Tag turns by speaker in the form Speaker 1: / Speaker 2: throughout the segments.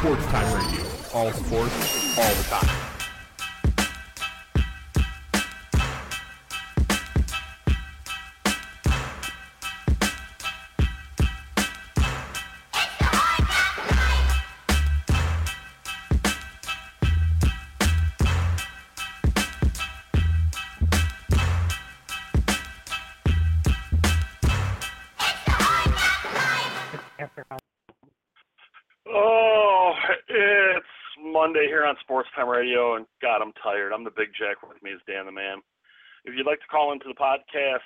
Speaker 1: Sports Time Radio. All sports, all the time.
Speaker 2: Oh, it's Monday here on Sports Time Radio, and God, I'm tired. I'm the Big Jack. With me is Dan the Man. If you'd like to call into the podcast,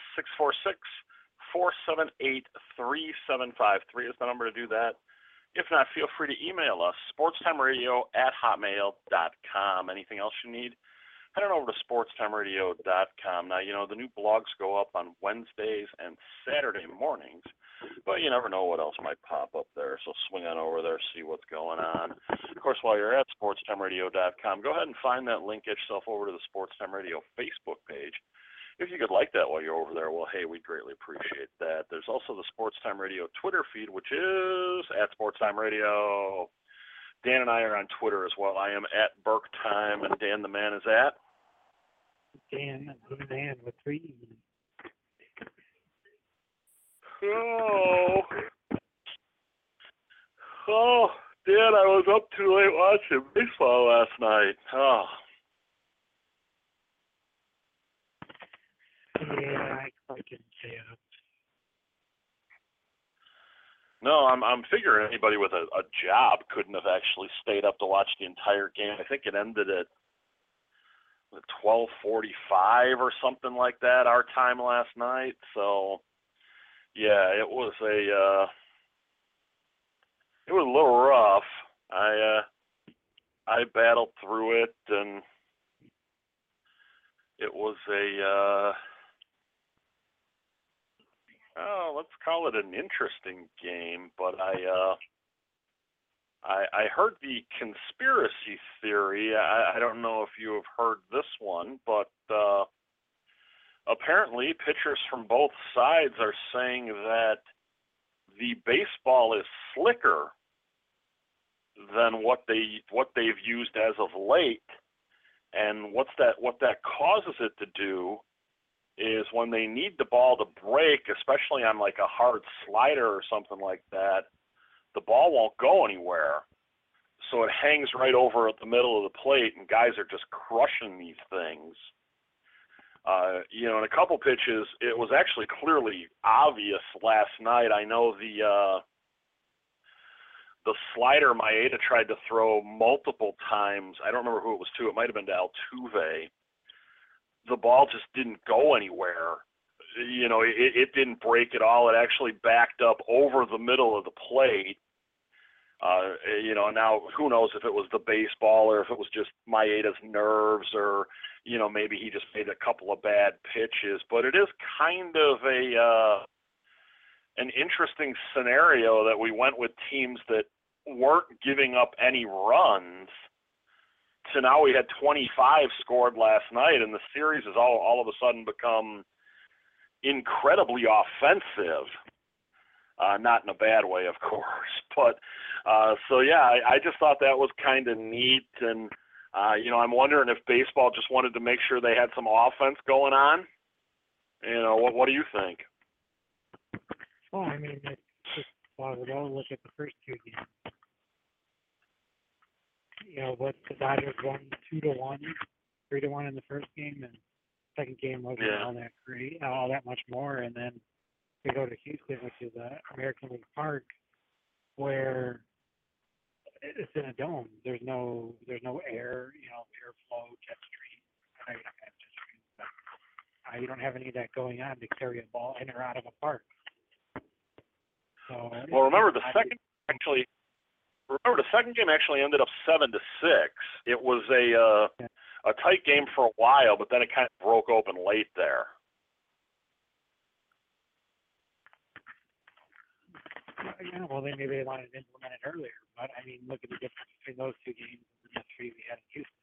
Speaker 2: 646-478-3753 is the number to do that. If not, feel free to email us, sportstimeradio@hotmail.com. Anything else you need, head on over to sportstimeradio.com. Now, you know, the new blogs go up on Wednesdays and Saturday mornings, but you never know what else might pop up there, so swing on over there, see what's going on. Of course, while you're at sportstimeradio.com, go ahead and find that link, get yourself over to the Sports Time Radio Facebook page. If you could like that while you're over there, well, hey, we'd greatly appreciate that. There's also the Sports Time Radio Twitter feed, which is at Sports Time Radio. Dan and I are on Twitter as well. I am at Burke Time, and Dan the Man is at
Speaker 3: Dan the Man with 3 E's.
Speaker 2: Oh, Dan, I was up too late watching baseball last night. Oh.
Speaker 3: Yeah, I can say it.
Speaker 2: No, I'm figuring anybody with a job couldn't have actually stayed up to watch the entire game. I think it ended at 12:45 or something like that, our time last night. So, yeah, it was a little rough. I battled through it, and it was let's call it an interesting game, but I heard the conspiracy theory. I don't know if you have heard this one, but apparently pitchers from both sides are saying that the baseball is slicker than what they've used as of late, and what that causes it to do is when they need the ball to break, especially on like a hard slider or something like that, the ball won't go anywhere. So it hangs right over at the middle of the plate, and guys are just crushing these things. You know, in a couple pitches, it was actually clearly obvious last night. I know the slider Maeda tried to throw multiple times. I don't remember who it was to. It might have been to Altuve. The ball just didn't go anywhere. You know, it didn't break at all. It actually backed up over the middle of the plate. You know, now who knows if it was the baseball or if it was just Maeda's nerves, or, you know, maybe he just made a couple of bad pitches. But it is kind of an interesting scenario that we went with teams that weren't giving up any runs. So now we had 25 scored last night, and the series has all of a sudden become incredibly offensive. Not in a bad way, of course. But, so yeah, I just thought that was kind of neat. And, you know, I'm wondering if baseball just wanted to make sure they had some offense going on. You know, what do you think?
Speaker 3: Well, I mean, it's just plausible. Look at the first two games. You know, what the Dodgers won 2-1, 3-1 in the first game, and second game wasn't all that great, all that much more. And then we go to Houston, which is American League Park, where it's in a dome. There's no air, you know, airflow, jet stream. I know you don't have jet stream, but you don't have any of that going on to carry a ball in or out of a park. So,
Speaker 2: well, remember the second game actually ended up 7-6. It was a tight game for a while, but then it kind of broke open late there.
Speaker 3: Yeah, well, then maybe they wanted to implement it earlier. But, I mean, look at the difference between those two games and the three we had in Houston.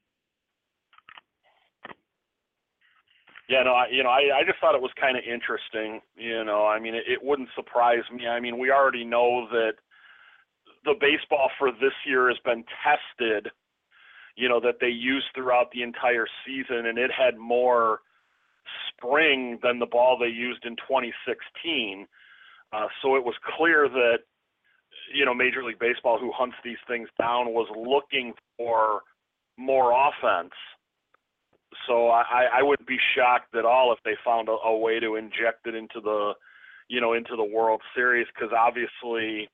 Speaker 2: Yeah, no, I just thought it was kind of interesting. You know, I mean, it wouldn't surprise me. I mean, we already know that the baseball for this year has been tested, that they used throughout the entire season, and it had more spring than the ball they used in 2016. So it was clear that, Major League Baseball, who hunts these things down, was looking for more offense. So I wouldn't be shocked at all if they found a way to inject it into the, into the World Series, because obviously,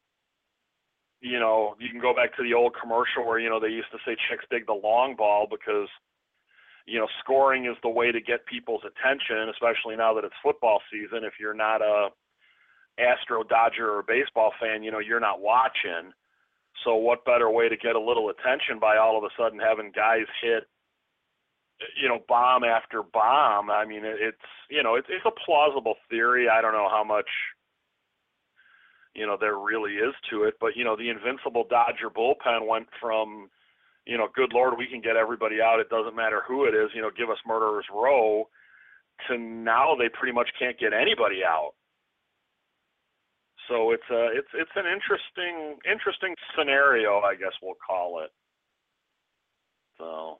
Speaker 2: you can go back to the old commercial where, they used to say chicks dig the long ball because, scoring is the way to get people's attention, especially now that it's football season. If you're not a Astro, Dodger, or baseball fan, you're not watching. So what better way to get a little attention by all of a sudden having guys hit, bomb after bomb? I mean, it's a plausible theory. I don't know how much, there really is to it, but, the invincible Dodger bullpen went from, good Lord, we can get everybody out, it doesn't matter who it is, give us Murderer's Row, to now they pretty much can't get anybody out. So it's an interesting scenario, I guess we'll call it. So.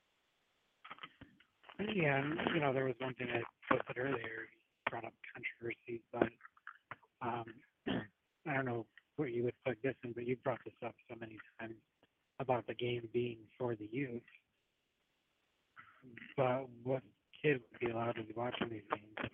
Speaker 3: Yeah, and, there was one thing I posted earlier, brought up controversies, but I don't know what you would plug this in, but you brought this up so many times about the game being for the youth. But what kid would be allowed to be watching these games?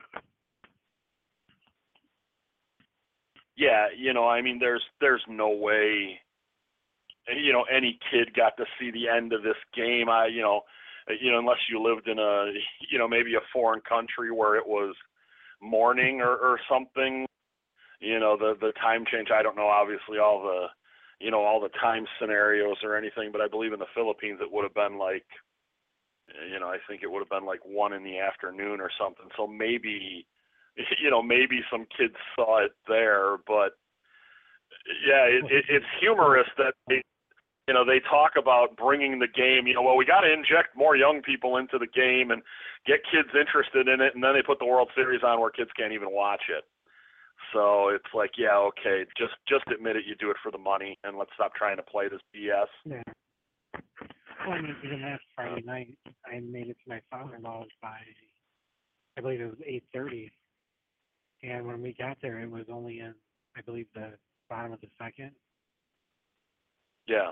Speaker 2: Yeah, I mean, there's no way, any kid got to see the end of this game. Unless you lived in a, maybe a foreign country where it was morning or something, the time change. I don't know, obviously, all the time scenarios or anything, but I believe in the Philippines it would have been like, I think it would have been like 1 p.m. or something. So maybe, maybe some kids saw it there, but yeah, it's humorous that they talk about bringing the game, well, we got to inject more young people into the game and get kids interested in it, and then they put the World Series on where kids can't even watch it. So it's like, yeah, okay, just admit it, you do it for the money, and let's stop trying to play this BS.
Speaker 3: Yeah. Well, I mean, even last Friday night, I made it to my father-in-law's by, I believe it was 8:30, and when we got there, it was only in, I believe, the bottom of the second.
Speaker 2: Yeah.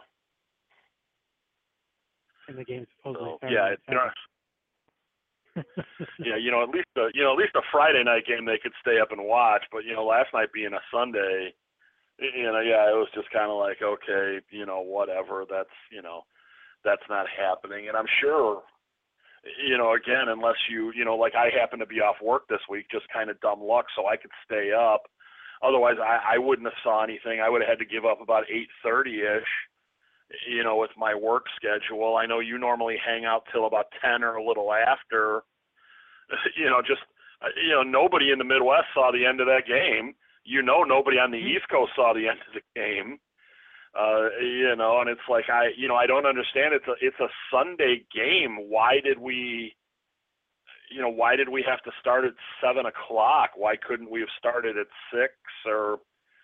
Speaker 3: And the game supposedly
Speaker 2: So,
Speaker 3: started.
Speaker 2: Yeah, yeah, at least a Friday night game they could stay up and watch, but last night being a Sunday, yeah, it was just kind of like, okay, whatever, that's not happening. And I'm sure, again, unless you, like I happen to be off work this week, just kind of dumb luck, so I could stay up. Otherwise, I wouldn't have saw anything. I would have had to give up about 8:30-ish, with my work schedule. I know you normally hang out till about 10 or a little after. Nobody in the Midwest saw the end of that game. Nobody on the East Coast saw the end of the game. And it's like, I don't understand. It's a Sunday game. Why did we have to start at 7 o'clock? Why couldn't we have started at 6 or,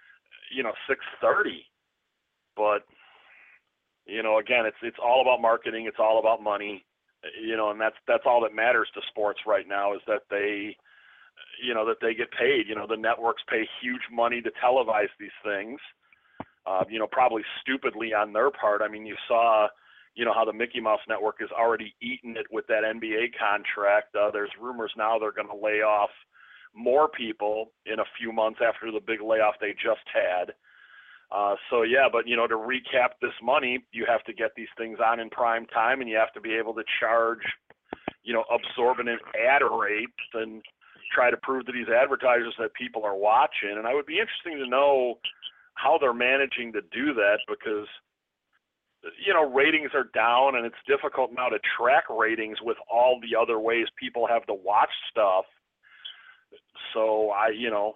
Speaker 2: 6:30? But, again, it's all about marketing. It's all about money, and that's all that matters to sports right now is that they get paid. The networks pay huge money to televise these things. Probably stupidly on their part. I mean, you saw, how the Mickey Mouse Network has already eaten it with that NBA contract. There's rumors now they're going to lay off more people in a few months after the big layoff they just had. So yeah, but to recap this money, you have to get these things on in prime time, and you have to be able to charge, absorbent ad rates and try to prove to these advertisers that people are watching. And I would be interesting to know how they're managing to do that, because ratings are down, and it's difficult now to track ratings with all the other ways people have to watch stuff. So I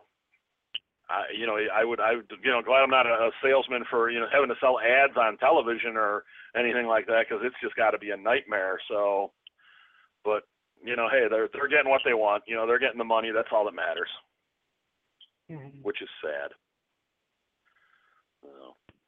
Speaker 2: would glad I'm not a salesman for having to sell ads on television or anything like that, because it's just got to be a nightmare. So, but hey, they're getting what they want. They're getting the money. That's all that matters, which is sad. So.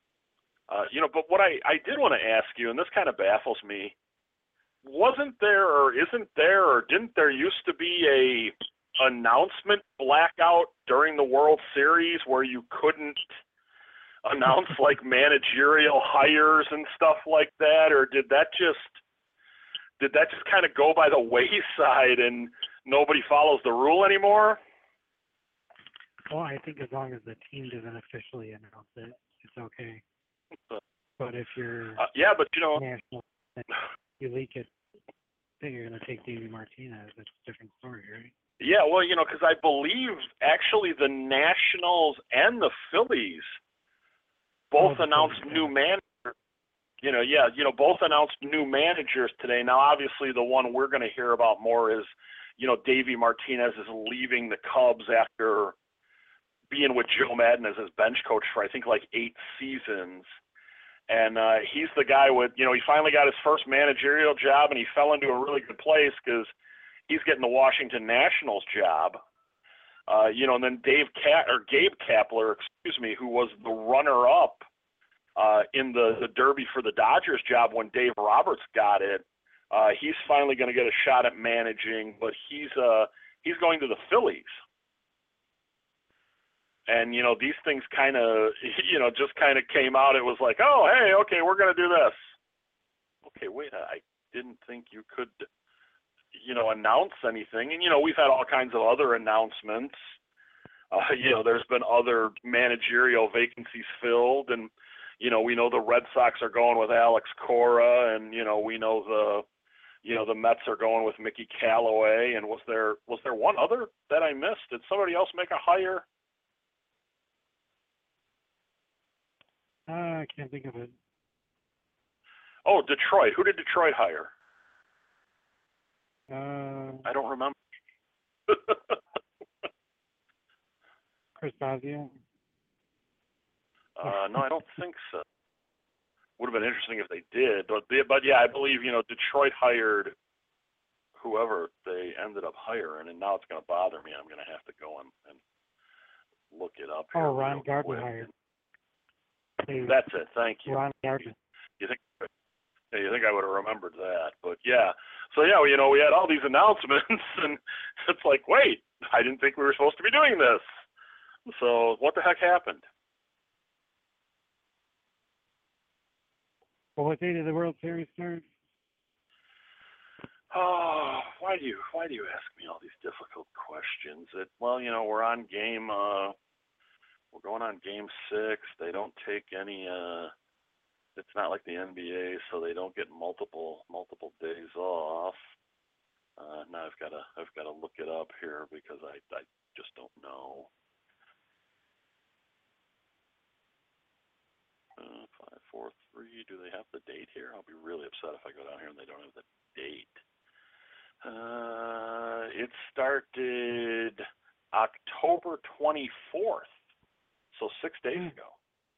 Speaker 2: But what I did want to ask you, and this kind of baffles me, wasn't there or isn't there or didn't there used to be a announcement blackout during the World Series where you couldn't announce like managerial hires and stuff like that, or did that just kind of go by the wayside and nobody follows the rule anymore?
Speaker 3: Well, I think as long as the team doesn't officially announce it, it's okay. But if you're
Speaker 2: but
Speaker 3: national, you leak it, then you're going to take Davey Martinez. That's a different story, right?
Speaker 2: Yeah, well, because I believe actually the Nationals and the Phillies both announced new managers. Both announced new managers today. Now, obviously, the one we're going to hear about more is, Davey Martinez is leaving the Cubs after being with Joe Madden as his bench coach for, I think, like 8 seasons. And he's the guy with, he finally got his first managerial job, and he fell into a really good place because he's getting the Washington Nationals job. And then Gabe Kapler, who was the runner-up in the Derby for the Dodgers job when Dave Roberts got it, he's finally going to get a shot at managing, but he's going to the Phillies. And, these things kind of, just kind of came out. It was like, oh, hey, okay, we're going to do this. Okay, wait, I didn't think you could, announce anything. And, we've had all kinds of other announcements. There's been other managerial vacancies filled. And, we know the Red Sox are going with Alex Cora. And, we know the Mets are going with Mickey Callaway. And was there one other that I missed? Did somebody else make a hire?
Speaker 3: I can't think of it.
Speaker 2: Oh, Detroit. Who did Detroit hire?
Speaker 3: I
Speaker 2: don't remember.
Speaker 3: Chris Bosio?
Speaker 2: No, I don't think so. Would have been interesting if they did, but yeah, I believe Detroit hired whoever they ended up hiring, and now it's going to bother me. I'm going to have to go and look it up here.
Speaker 3: Oh, Ron Gardner hired.
Speaker 2: That's it. Thank you.
Speaker 3: Ron Gardner.
Speaker 2: You think I would have remembered that? But yeah. So yeah, we had all these announcements, and it's like, wait, I didn't think we were supposed to be doing this. So what the heck happened?
Speaker 3: Well, what day did the World Series start?
Speaker 2: Oh, why do you ask me all these difficult questions? We're on game. We're going on game 6. They don't take any. It's not like the NBA, so they don't get multiple days off. Now I've got to look it up here because I just don't know. 5, 4, 3. Do they have the date here? I'll be really upset if I go down here and they don't have the date. It started October 24th, so 6 days ago.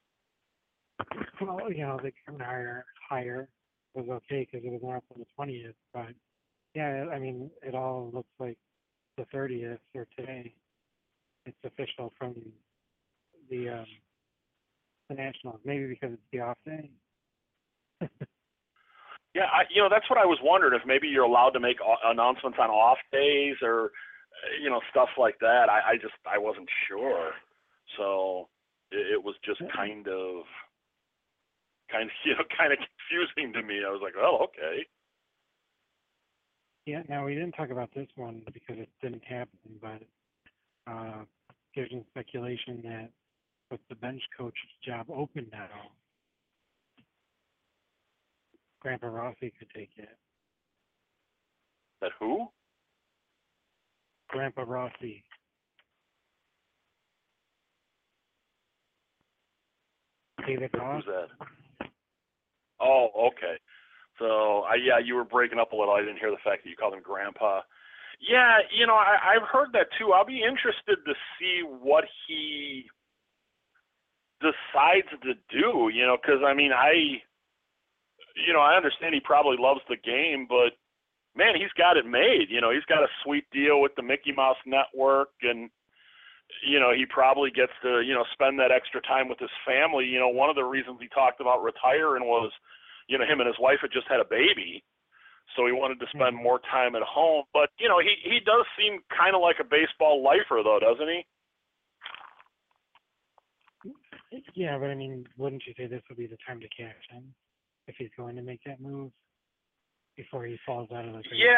Speaker 3: Well, the Gardner hire was okay because it was announced on the 20th, but yeah, I mean, it all looks like the 30th or today. It's official from the Nationals, maybe because it's the off day.
Speaker 2: Yeah, that's what I was wondering, if maybe you're allowed to make announcements on off days or, stuff like that. I wasn't sure. So it was just kind of confusing to me. I was like, oh, okay.
Speaker 3: Yeah, now we didn't talk about this one because it didn't happen, but there's some speculation that with the bench coach's job open now, Grandpa Rossi could take it.
Speaker 2: That who?
Speaker 3: Grandpa Rossi. David Ross.
Speaker 2: Who's that? Oh, okay. So, you were breaking up a little. I didn't hear the fact that you called him Grandpa. Yeah, I've heard that too. I'll be interested to see what he decides to do, because, I mean, I understand he probably loves the game, but, man, he's got it made. He's got a sweet deal with the Mickey Mouse Network, and, he probably gets to, spend that extra time with his family. One of the reasons he talked about retiring was, him and his wife had just had a baby, so he wanted to spend more time at home. But, he does seem kind of like a baseball lifer, though, doesn't he?
Speaker 3: Yeah, but I mean, wouldn't you say this would be the time to cash in if he's going to make that move before he falls out of the grade?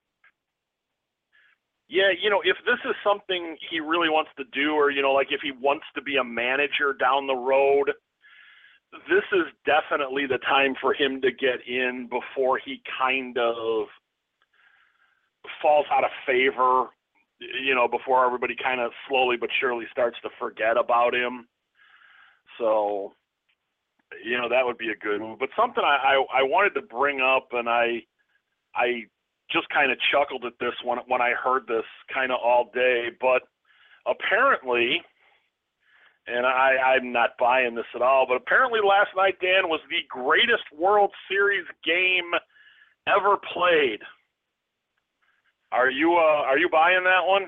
Speaker 2: Yeah, if this is something he really wants to do, or, like if he wants to be a manager down the road, this is definitely the time for him to get in before he kind of falls out of favor, before everybody kind of slowly but surely starts to forget about him. So, that would be a good move. But something I wanted to bring up, and I just kind of chuckled at this when I heard this kind of all day, but apparently, and I'm not buying this at all, but apparently last night, Dan, was the greatest World Series game ever played. Are you buying that one?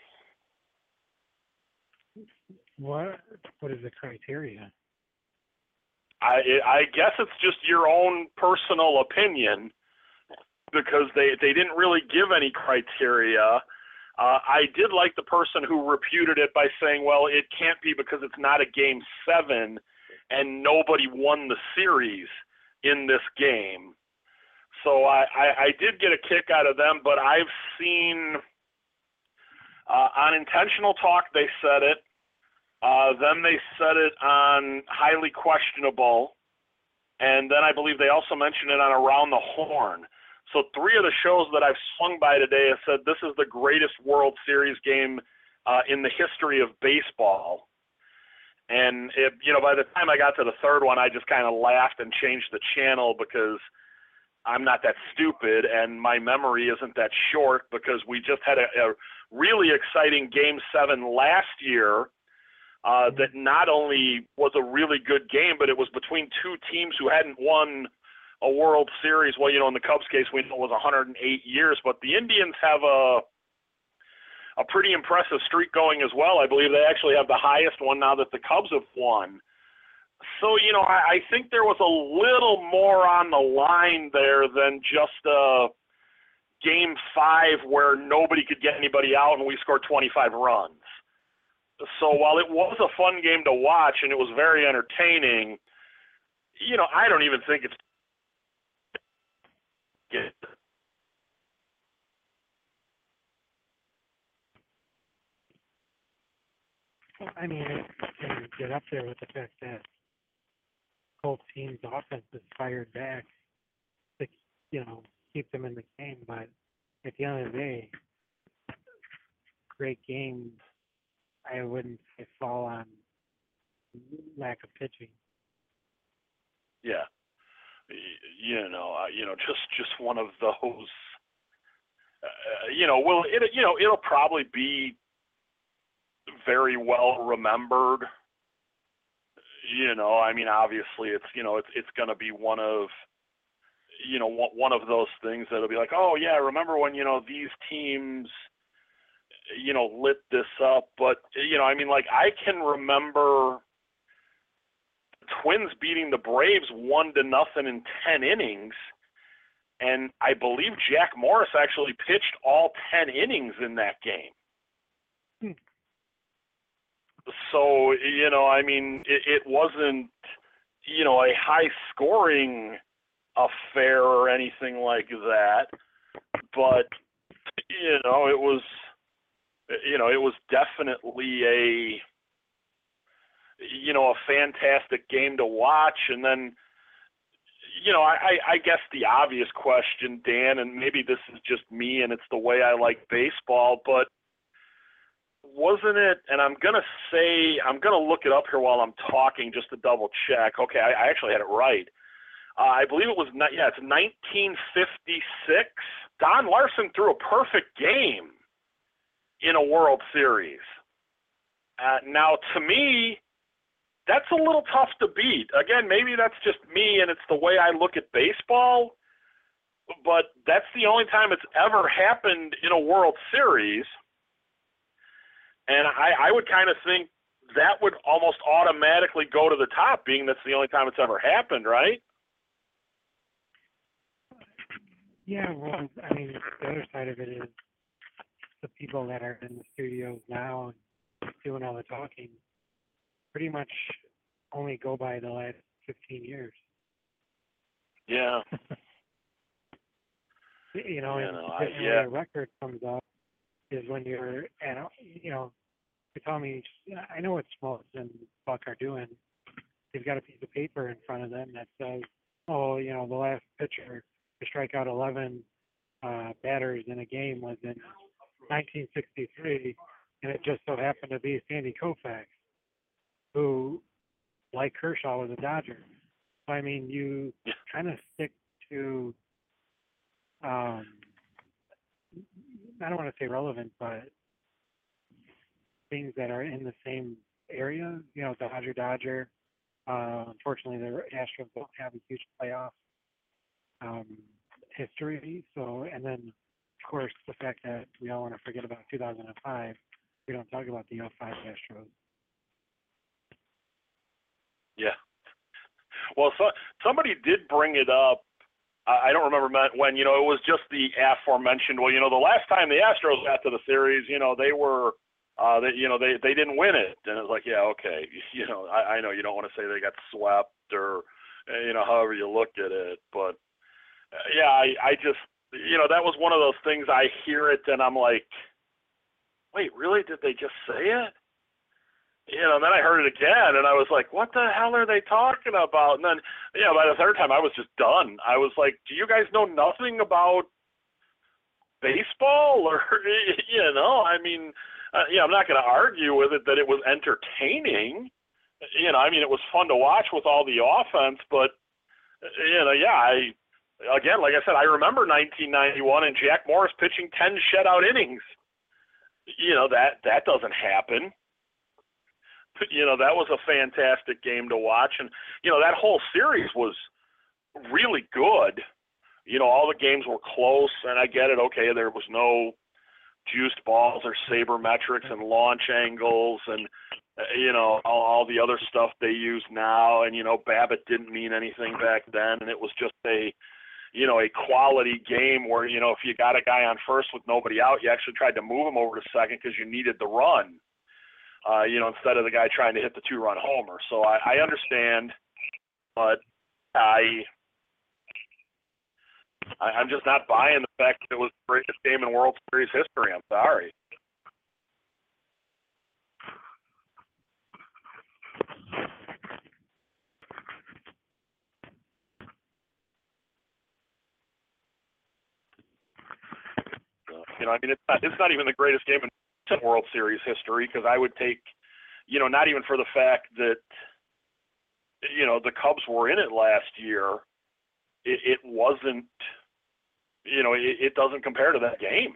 Speaker 3: What is the criteria?
Speaker 2: I guess it's just your own personal opinion, because they didn't really give any criteria. I did like the person who refuted it by saying, well, it can't be because it's not a Game 7 and nobody won the series in this game. So I did get a kick out of them, but I've seen on Intentional Talk they said it. Then they said it on Highly Questionable, and then I believe they also mentioned it on Around the Horn. So 3 of the shows that I've swung by today have said this is the greatest World Series game in the history of baseball. And, by the time I got to the 3rd one, I just kind of laughed and changed the channel because I'm not that stupid and my memory isn't that short, because we just had a really exciting Game 7 last year that not only was a really good game, but it was between 2 teams who hadn't won a World Series. Well, in the Cubs case, we know it was 108 years, but the Indians have a pretty impressive streak going as well. I believe they actually have the highest one now that the Cubs have won. So, I think there was a little more on the line there than just Game 5 where nobody could get anybody out and we scored 25 runs. So while it was a fun game to watch and it was very entertaining, I don't even think it's
Speaker 3: I mean, it can get up there with the fact that both teams' offense is fired back to, keep them in the game. But at the end of the day, great games, I wouldn't say fall on lack of pitching.
Speaker 2: Yeah. Just one of those, it'll probably be very well remembered. Obviously it's going to be one of those things that'll be like, oh yeah, remember when, these teams, lit this up. But, I can remember Twins beating the Braves 1-0 in 10 innings. And I believe Jack Morris actually pitched all 10 innings in that game. So, it wasn't, a high-scoring affair or anything like that. But, it was definitely a fantastic game to watch. And then, I guess the obvious question, Dan, and maybe this is just me and it's the way I like baseball, but wasn't it, and I'm going to look it up here while I'm talking just to double check. Okay, I actually had it right. I believe it was, it's 1956. Don Larson threw a perfect game in a World Series. Now, to me, that's a little tough to beat. Again, maybe that's just me and it's the way I look at baseball, but that's the only time it's ever happened in a World Series. And I would kind of think that would almost automatically go to the top, being that's the only time it's ever happened, right?
Speaker 3: Yeah, well, I mean, the other side of it is the people that are in the studios now doing all the talking pretty much only go by the last 15 years.
Speaker 2: Yeah.
Speaker 3: You know, and when a record comes up is when you're at, you know, you tell me, I know what Smoltz and Buck are doing. They've got a piece of paper in front of them that says, oh, you know, the last pitcher to strike out 11 batters in a game was in 1963, and it just so happened to be Sandy Koufax, who, like Kershaw, was a Dodger. So, I mean, you kind of stick to, I don't want to say relevant, but things that are in the same area. You know, Dodger. Unfortunately, the Astros don't have a huge playoff history. So, and then, of course, the fact that we all want to forget about 2005. We don't talk about the 05 Astros.
Speaker 2: Yeah. Well, somebody did bring it up. I don't remember when, you know, it was just the aforementioned, well, you know, the last time the Astros got to the series, you know, they were, they didn't win it. And it was like, yeah, okay. You know, I know you don't want to say they got swept or, you know, however you look at it. But, yeah, I just, you know, that was one of those things I hear it and I'm like, wait, really? Did they just say it? You know, and then I heard it again, and I was like, what the hell are they talking about? And then, you know, by the third time, I was just done. I was like, do you guys know nothing about baseball? Or, you know, I mean, yeah, I'm not going to argue with it that it was entertaining. You know, I mean, it was fun to watch with all the offense, but, you know, yeah, again, like I said, I remember 1991 and Jack Morris pitching 10 shutout innings. You know, that doesn't happen. You know, that was a fantastic game to watch. And, you know, that whole series was really good. You know, all the games were close, and I get it. Okay, there was no juiced balls or sabermetrics and launch angles and, you know, all the other stuff they use now. And, you know, Babbitt didn't mean anything back then, and it was just a quality game where, you know, if you got a guy on first with nobody out, you actually tried to move him over to second because you needed the run. You know, instead of the guy trying to hit the two-run homer. So I understand, but I'm just not buying the fact that it was the greatest game in World Series history. I'm sorry. So, you know, I mean, it's not even the greatest game in World Series history, because I would take, you know, not even for the fact that, you know, the Cubs were in it last year, it wasn't, you know, it doesn't compare to that game.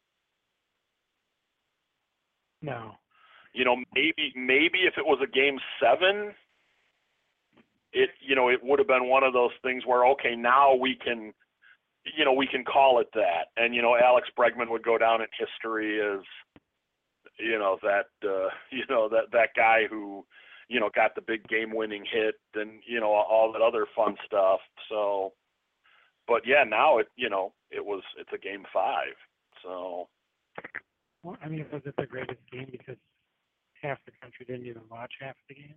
Speaker 3: No.
Speaker 2: You know, maybe if it was a game 7, it would have been one of those things where, okay, now we can call it that. And, you know, Alex Bregman would go down in history as, you know, that guy who, you know, got the big game-winning hit and, you know, all that other fun stuff. So, but yeah, now it's a game 5. So.
Speaker 3: Well, I mean, was it the greatest game because half the country didn't even watch half the game?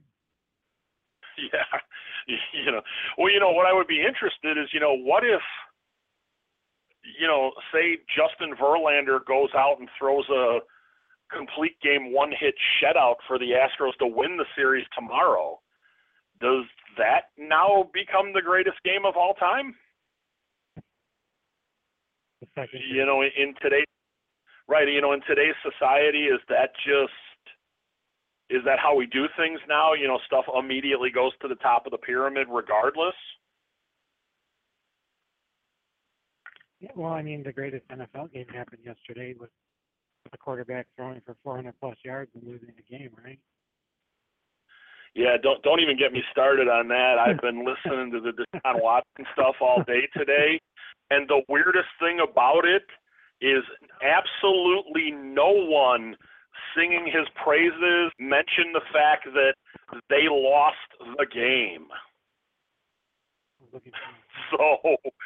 Speaker 2: Yeah, you know. Well, you know what I would be interested is, you know, what if, you know, say Justin Verlander goes out and throws a complete game 1-hit shutout for the Astros to win the series tomorrow. Does that now become the greatest game of all time? You know, in today's society, is that how we do things now? You know, stuff immediately goes to the top of the pyramid regardless?
Speaker 3: Yeah, well, I mean, the greatest NFL game happened yesterday with a quarterback throwing for 400-plus yards and losing the game, right?
Speaker 2: Yeah, don't even get me started on that. I've been listening to the Deshaun Watson stuff all day today, and the weirdest thing about it is absolutely no one singing his praises, mentioned the fact that they lost the game. So,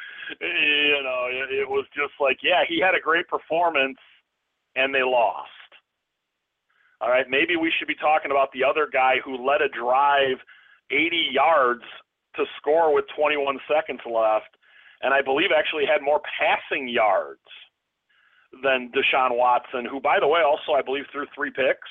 Speaker 2: it was just like, yeah, he had a great performance, and they lost. All right, maybe we should be talking about the other guy who led a drive 80 yards to score with 21 seconds left, and I believe actually had more passing yards than Deshaun Watson, who, by the way, also I believe threw 3 picks.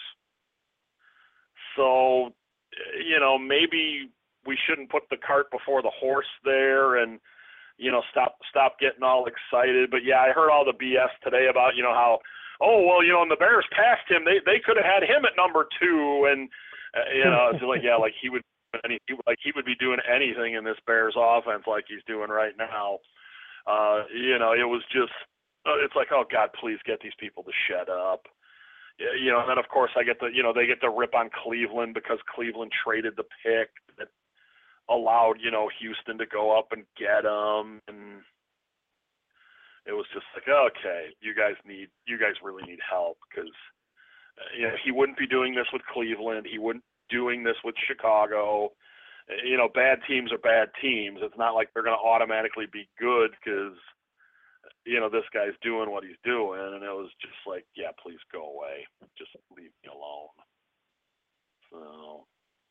Speaker 2: So, maybe we shouldn't put the cart before the horse there and, stop getting all excited. But, yeah, I heard all the BS today about, how, and the Bears passed him. They could have had him at number 2. And, it's like, yeah, like he would be doing anything in this Bears offense like he's doing right now. It was just, it's like, oh, God, please get these people to shut up. And then, of course, they get the rip on Cleveland because Cleveland traded the pick that allowed, Houston to go up and get them. And it was just like, okay, you guys really need help because, he wouldn't be doing this with Cleveland. He wouldn't be doing this with Chicago. Bad teams are bad teams. It's not like they're going to automatically be good because, this guy's doing what he's doing. And it was just like, yeah, please go away. Just leave me alone. So,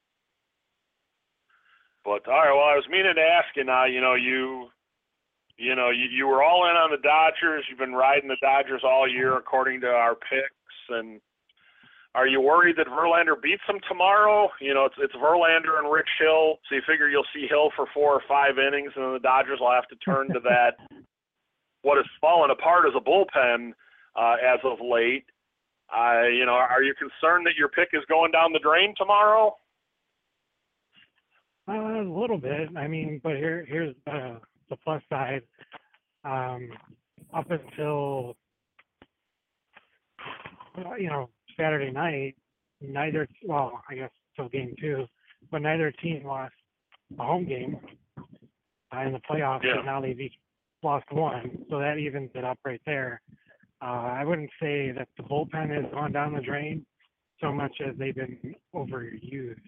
Speaker 2: but all right, well, I was meaning to ask you now, you were all in on the Dodgers. You've been riding the Dodgers all year according to our picks. And are you worried that Verlander beats them tomorrow? It's Verlander and Rich Hill, so you figure you'll see Hill for 4 or 5 innings, and then the Dodgers will have to turn to that what has fallen apart as a bullpen as of late. Are you concerned that your pick is going down the drain tomorrow?
Speaker 3: A little bit. I mean, but here's the plus side. Up until Saturday night, I guess till game 2, but neither team lost a home game in the playoffs.
Speaker 2: Yeah.
Speaker 3: And now they've each lost 1, so that evens it up right there. I wouldn't say that the bullpen has gone down the drain so much as they've been overused.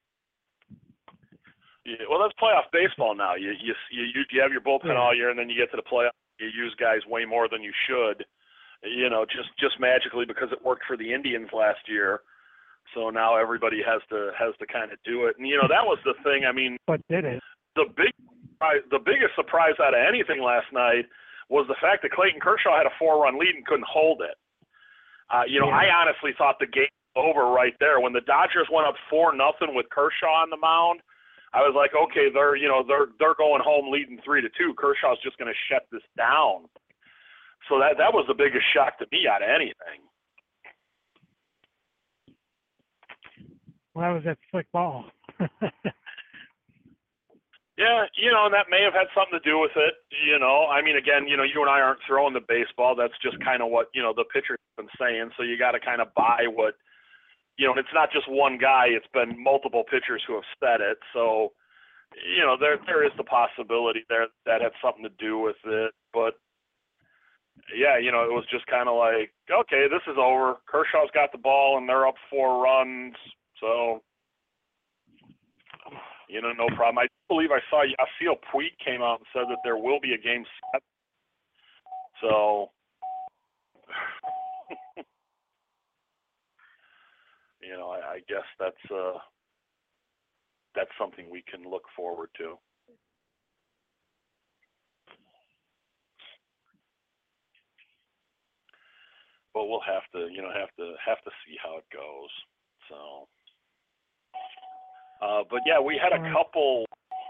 Speaker 2: Yeah, well, that's playoff baseball now. You have your bullpen all year, and then you get to the playoffs, you use guys way more than you should. Just magically because it worked for the Indians last year. So now everybody has to kind of do it. And that was the thing. I mean,
Speaker 3: but did it?
Speaker 2: The biggest surprise out of anything last night was the fact that Clayton Kershaw had a 4-run lead and couldn't hold it. I honestly thought the game was over right there when the Dodgers went up 4-0 with Kershaw on the mound. I was like, okay, they're going home leading 3-2. Kershaw's just going to shut this down. So that was the biggest shock to me out of anything.
Speaker 3: Well, that was that slick ball.
Speaker 2: Yeah, and that may have had something to do with it, I mean, again, you and I aren't throwing the baseball. That's just kind of what, the pitcher's been saying. So you got to kind of buy what, and it's not just one guy. It's been multiple pitchers who have said it. So, there is the possibility there that had something to do with it. But, yeah, it was just kind of like, okay, this is over. Kershaw's got the ball, and they're up 4 runs. So, no problem. I believe I saw Yasiel Puig came out and said that there will be a game 7. So, I guess that's something we can look forward to. But we'll have to see how it goes. So. But yeah, we had a couple,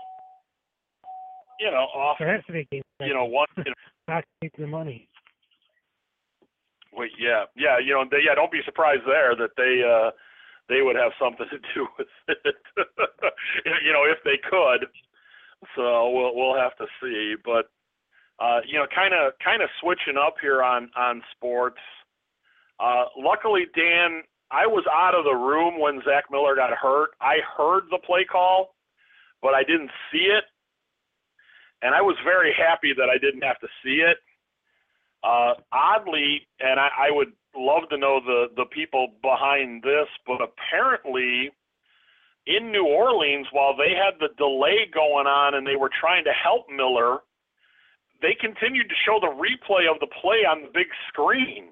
Speaker 2: off.
Speaker 3: There has to be a game.
Speaker 2: One.
Speaker 3: Not take the money.
Speaker 2: Wait, yeah. Don't be surprised there that they would have something to do with it. If they could. So we'll have to see. But kind of switching up here on sports. Luckily, Dan, I was out of the room when Zach Miller got hurt. I heard the play call, but I didn't see it. And I was very happy that I didn't have to see it. Oddly, and I would love to know the people behind this, but apparently in New Orleans, while they had the delay going on and they were trying to help Miller, they continued to show the replay of the play on the big screen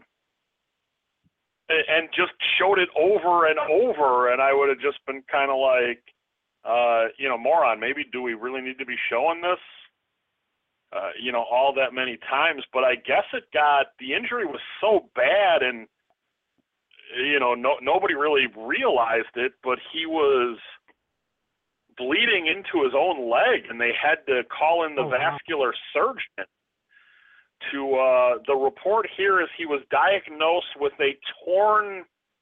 Speaker 2: and just showed it over and over. And I would have just been kind of like, moron, maybe do we really need to be showing this, all that many times? But I guess the injury was so bad and, nobody really realized it, but he was bleeding into his own leg, and they had to call in the vascular surgeon. The report here is he was diagnosed with a torn,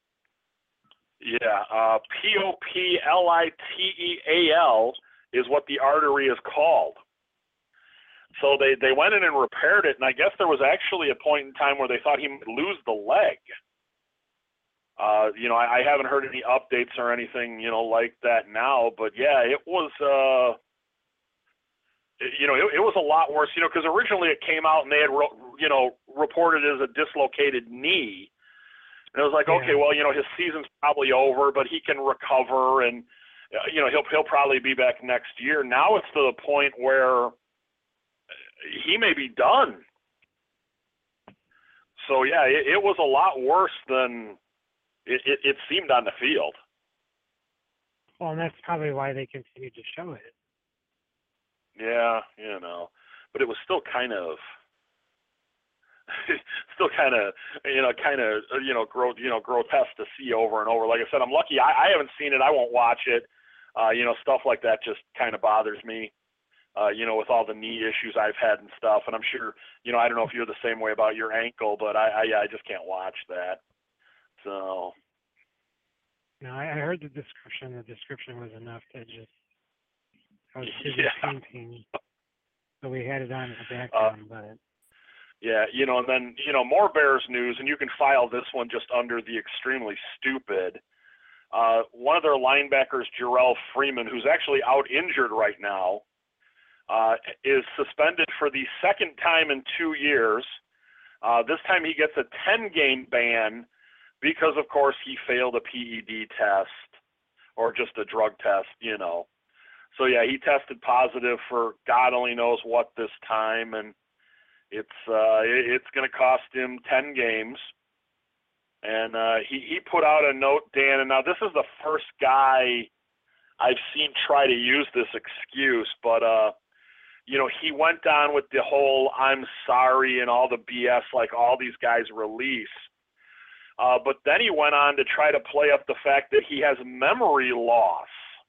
Speaker 2: Popliteal is what the artery is called. So they went in and repaired it, and I guess there was actually a point in time where they thought he might lose the leg. I haven't heard any updates or anything, like that now, but yeah, it was, it was a lot worse, because originally it came out and they had, reported it as a dislocated knee. And it was like, okay, well, his season's probably over, but he can recover and, he'll probably be back next year. Now it's to the point where he may be done. So yeah, it was a lot worse than it seemed on the field.
Speaker 3: Well, and that's probably why they continued to show it.
Speaker 2: Yeah, but it was still kind of, grotesque to see over and over. Like I said, I'm lucky I haven't seen it. I won't watch it. Stuff like that just kind of bothers me. With all the knee issues I've had and stuff, and I'm sure, I don't know if you're the same way about your ankle, but I just can't watch that. So.
Speaker 3: No, I heard the description. The description was enough to just. I was busy painting, so we had it on in the background, but.
Speaker 2: Yeah, and then, more Bears news, and you can file this one just under the extremely stupid. One of their linebackers, Jarrell Freeman, who's actually out injured right now, is suspended for the second time in 2 years. This time he gets a 10-game ban because, of course, he failed a PED test or just a drug test, So, yeah, he tested positive for God only knows what this time, and it's going to cost him 10 games. And he put out a note, Dan, and now this is the first guy I've seen try to use this excuse, but, he went on with the whole I'm sorry and all the BS like all these guys release. But then he went on to try to play up the fact that he has memory loss.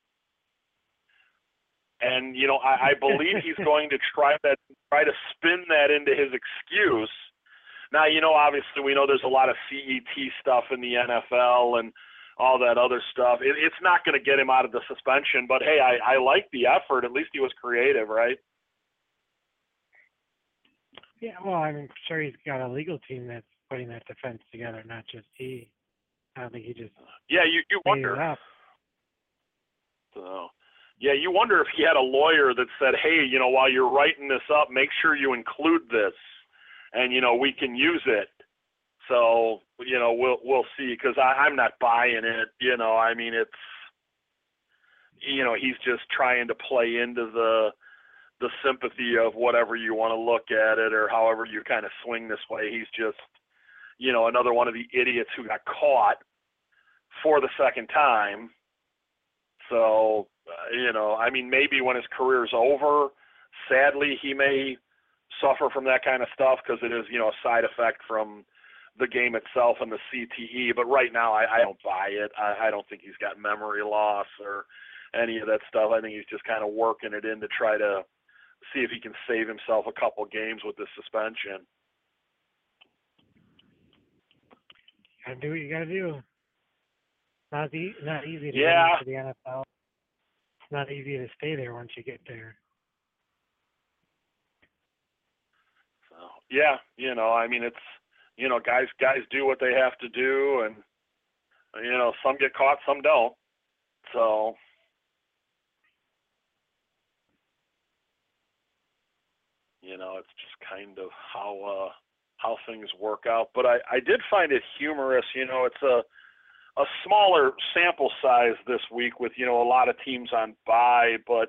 Speaker 2: And, I believe he's going to try to spin that into his excuse. Now, obviously we know there's a lot of CET stuff in the NFL and all that other stuff. It's not going to get him out of the suspension, but hey, I like the effort. At least he was creative, right?
Speaker 3: Yeah, well, I'm sure he's got a legal team that's putting that defense together, not just he. I don't think he just.
Speaker 2: Yeah, you wonder. So, yeah, you wonder if he had a lawyer that said, hey, while you're writing this up, make sure you include this, and we can use it. So we'll see, because I'm not buying it. I mean, it's he's just trying to play into the sympathy of whatever you want to look at it, or however you kind of swing this way. He's just another one of the idiots who got caught for the second time. So I mean, maybe when his career's over, sadly he may suffer from that kind of stuff, because it is a side effect from the game itself and the CTE. But right now I don't buy it. I don't think he's got memory loss or any of that stuff. I think he's just kind of working it in to try to see if he can save himself a couple games with this suspension.
Speaker 3: Gotta do what you gotta do. Not easy to
Speaker 2: get
Speaker 3: into the NFL. It's not easy to stay there once you get there.
Speaker 2: So yeah, I mean, it's guys do what they have to do, and some get caught, some don't. So it's just kind of how how things work out. But I did find it humorous. It's a smaller sample size this week with, a lot of teams on bye, but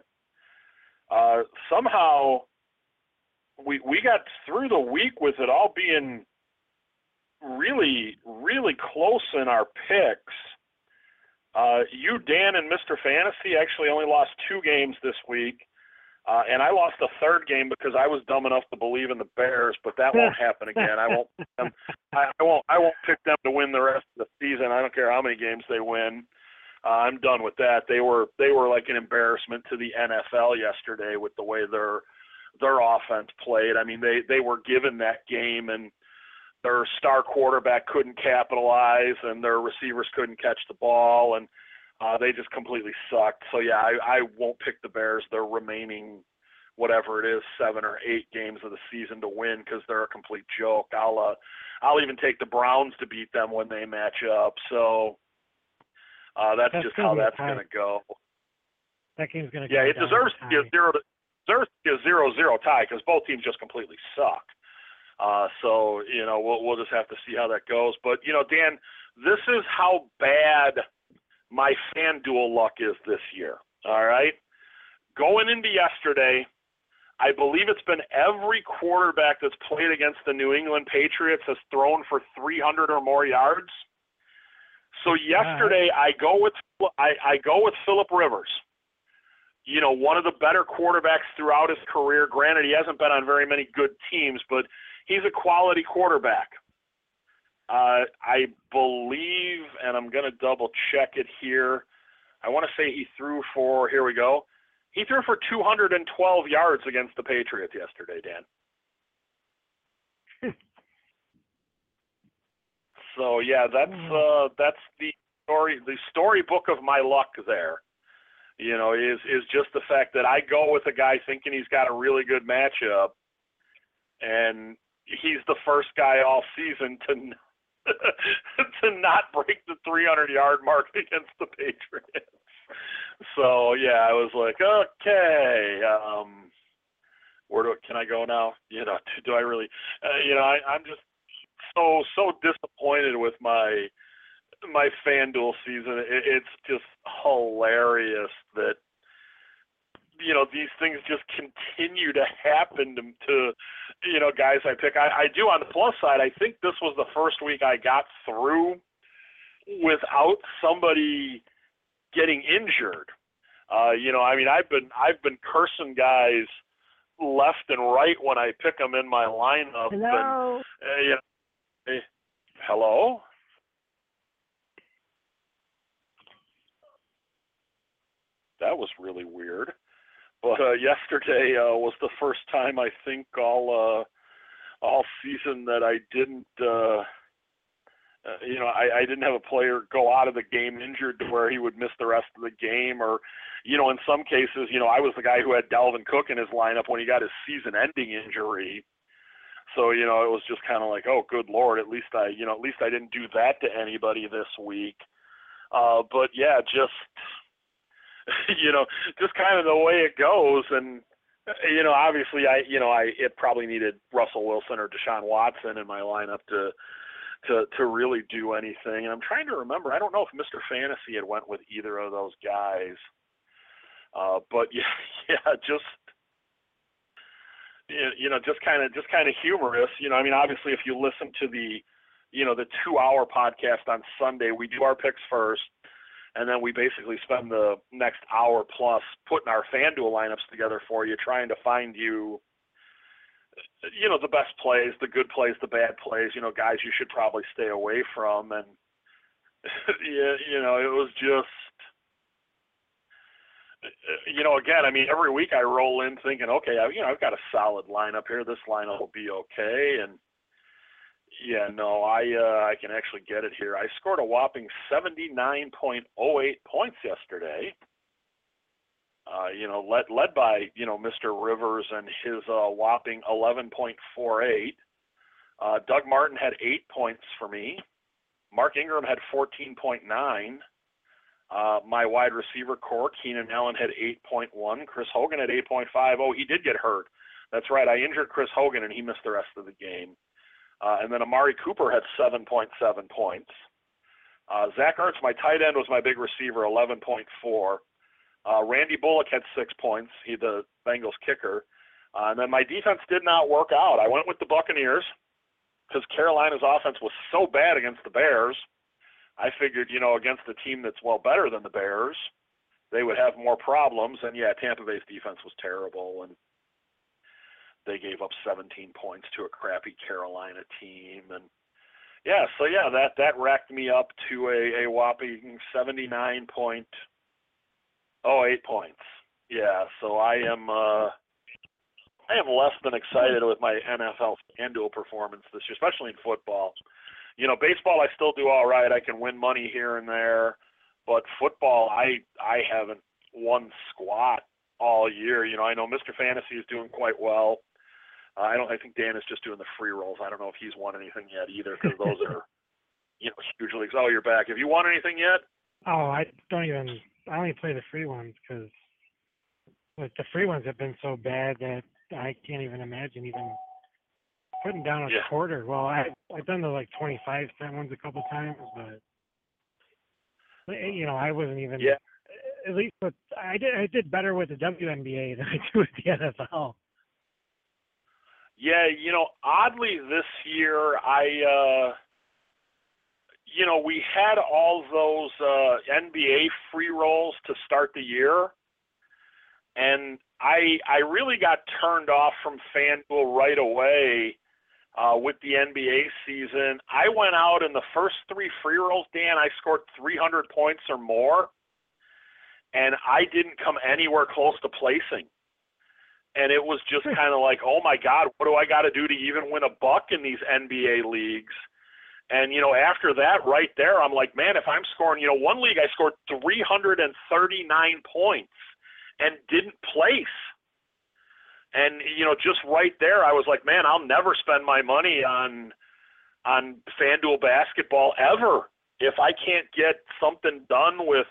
Speaker 2: somehow we got through the week with it all being really, really close in our picks. You, Dan, and Mr. Fantasy actually only lost 2 games this week, and I lost a third game because I was dumb enough to believe in the Bears, but that won't happen again. I won't pick them. I won't pick them to win the rest of the season. I don't care how many games they win. I'm done with that. They were like an embarrassment to the NFL yesterday with the way their offense played. I mean, they were given that game, and their star quarterback couldn't capitalize, and their receivers couldn't catch the ball, and they just completely sucked. So, yeah, I won't pick the Bears. They're remaining, whatever it is, 7 or 8 games of the season to win because they're a complete joke. I'll even take the Browns to beat them when they match up. So that's just how that's going to go.
Speaker 3: That game's going to
Speaker 2: go. Yeah, it deserves to be a 0-0 tie because both teams just completely suck. So, we'll just have to see how that goes. But, Dan, this is how bad my FanDuel luck is this year, all right? Going into yesterday, I believe it's been every quarterback that's played against the New England Patriots has thrown for 300 or more yards. So yesterday, I go with Phillip Rivers. One of the better quarterbacks throughout his career. Granted, he hasn't been on very many good teams, but he's a quality quarterback. I believe, and I'm going to double check it here, I want to say he threw for, here we go, he threw for 212 yards against the Patriots yesterday, Dan. So, yeah, that's the storybook of my luck there. Is just the fact that I go with a guy thinking he's got a really good matchup, and he's the first guy all season to not break the 300-yard mark against the Patriots. So, yeah, I was like, okay, can I go now? Do I really? I'm just so disappointed with my FanDuel season. It's just hilarious that these things just continue to happen to guys I pick. I do, on the plus side, I think this was the first week I got through without somebody getting injured. I've been cursing guys left and right when I pick them in my lineup.
Speaker 4: Hello.
Speaker 2: And, hello. That was really weird. But yesterday was the first time I think all season that I didn't, I didn't have a player go out of the game injured to where he would miss the rest of the game, or, in some cases, I was the guy who had Dalvin Cook in his lineup when he got his season-ending injury. So, it was just kind of like, oh, good Lord, at least I didn't do that to anybody this week. But yeah, just kind of the way it goes. And, obviously it probably needed Russell Wilson or Deshaun Watson in my lineup to really do anything. And I'm trying to remember, I don't know if Mr. Fantasy had went with either of those guys. But just kind of humorous. Obviously if you listen to the 2-hour podcast on Sunday, we do our picks first. And then we basically spend the next hour plus putting our FanDuel lineups together for you, trying to find you, the best plays, the good plays, the bad plays, guys you should probably stay away from. And, it was just, again, every week I roll in thinking, okay, I've got a solid lineup here. This lineup will be okay. And, I can actually get it here. I scored a whopping 79.08 points yesterday. Led by, Mr. Rivers and his whopping 11.48. Doug Martin had 8 points for me. Mark Ingram had 14.9. My wide receiver core, Keenan Allen, had 8.1. Chris Hogan had 8.5. Oh, he did get hurt. That's right. I injured Chris Hogan, and he missed the rest of the game. And then Amari Cooper had 7.7 points. Zach Ertz, my tight end, was my big receiver, 11.4. Randy Bullock had 6 points, the Bengals kicker. And then my defense did not work out. I went with the Buccaneers because Carolina's offense was so bad against the Bears. I figured, against a team that's better than the Bears, they would have more problems. And yeah, Tampa Bay's defense was terrible, and they gave up 17 points to a crappy Carolina team. And yeah, so yeah, that racked me up to a whopping 79.08 points. Yeah, so I am less than excited with my NFL FanDuel performance this year, especially in football. Baseball I still do all right. I can win money here and there, but football I haven't won squat all year. I know Mr. Fantasy is doing quite well. I think Dan is just doing the free rolls. I don't know if he's won anything yet either, because those are huge leagues. Oh, you're back. Have you won anything yet?
Speaker 3: Oh, I only play the free ones because the free ones have been so bad that I can't even imagine even putting down a quarter. Well, I've done the 25-cent ones a couple times, but I wasn't even.
Speaker 2: Yeah.
Speaker 3: At least I did better with the WNBA than I do with the NFL.
Speaker 2: Yeah, oddly this year we had all those NBA free rolls to start the year, and I really got turned off from FanDuel right away with the NBA season. I went out in the first 3 free rolls, Dan, I scored 300 points or more, and I didn't come anywhere close to placing. And it was just kind of like, oh my God, what do I got to do to even win a buck in these NBA leagues? And, after that right there, I'm like, man, if I'm scoring, one league I scored 339 points and didn't place. And, just right there, I was like, man, I'll never spend my money on FanDuel basketball ever if I can't get something done with,